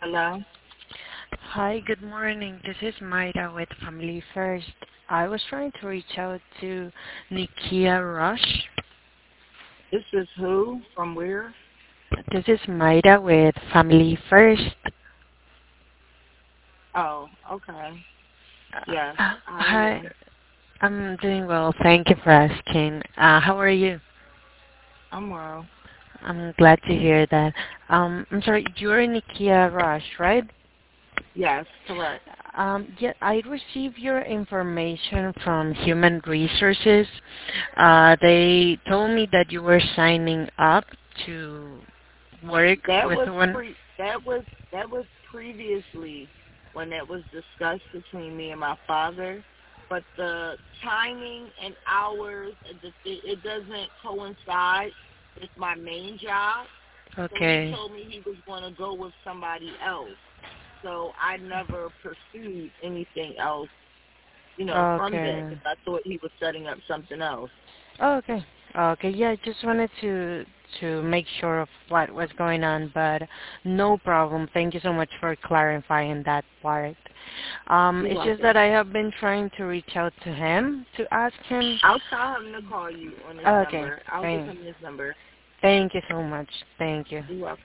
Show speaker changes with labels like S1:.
S1: Hello?
S2: Hi, good morning. This is Mayra with Family First. I was trying to reach out to Nikia Rush.
S1: This is who? From where?
S2: This is Mayra with Family First.
S1: Oh, okay. Yes. How are
S2: Hi,
S1: you?
S2: I'm doing well. Thank you for asking. How are you?
S1: I'm well.
S2: I'm glad to hear that. I'm sorry, you're Nikia Rush, right?
S1: Yes, correct.
S2: Yeah, I received your information from Human Resources. They told me that you were signing up to work
S1: That
S2: with
S1: was
S2: one.
S1: pre that was previously when that was discussed between me and my father. But the timing and hours, it doesn't coincide with my main job. So he
S2: Okay.
S1: told me he was going to go with somebody else. So I never pursued anything else, from that
S2: Okay.
S1: because I thought he was setting up something else.
S2: Okay. Okay. Yeah, I just wanted to make sure of what was going on, but no problem. Thank you so much for clarifying that part.
S1: You're
S2: It's just that
S1: welcome.
S2: I have been trying to reach out to him to ask him.
S1: I'll tell him to call you on this
S2: Okay.
S1: number. I'll give
S2: Thank,
S1: him this number.
S2: thank you so much. Thank you.
S1: You're welcome.